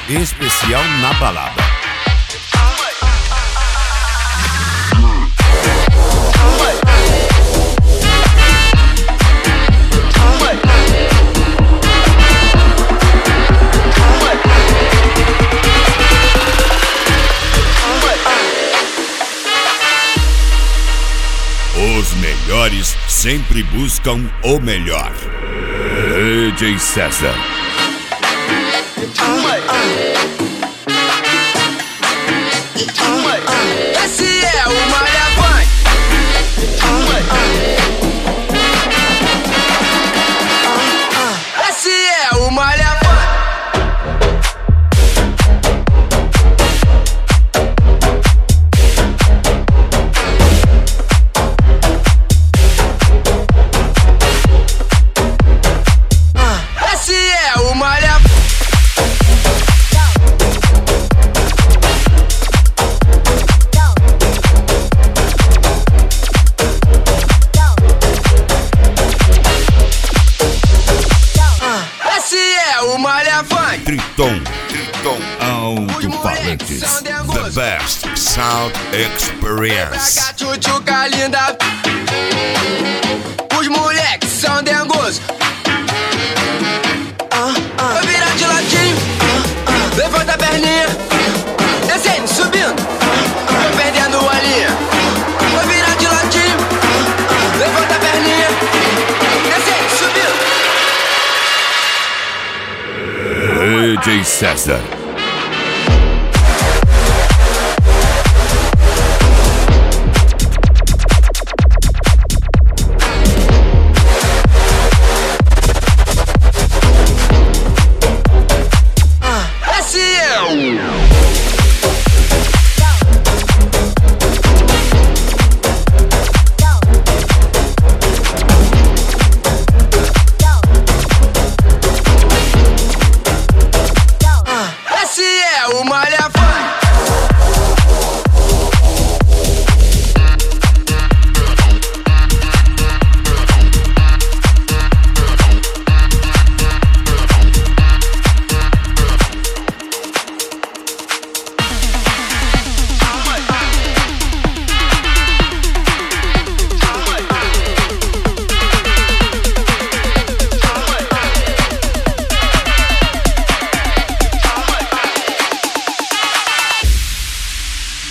especial na balada. Os melhores sempre buscam o melhor. DJ César. Esse é o Malha Funk. Esse é o Malha Funk. Triton Alto-Falantes, the best sound experience. Tchutchuca linda, os moleques são dengosos. Vou virar de ladinho, levanta a perninha, descendo, subindo, tô perdendo a linha. Vou virar de ladinho, levanta a perninha, descendo, subindo. DJ César.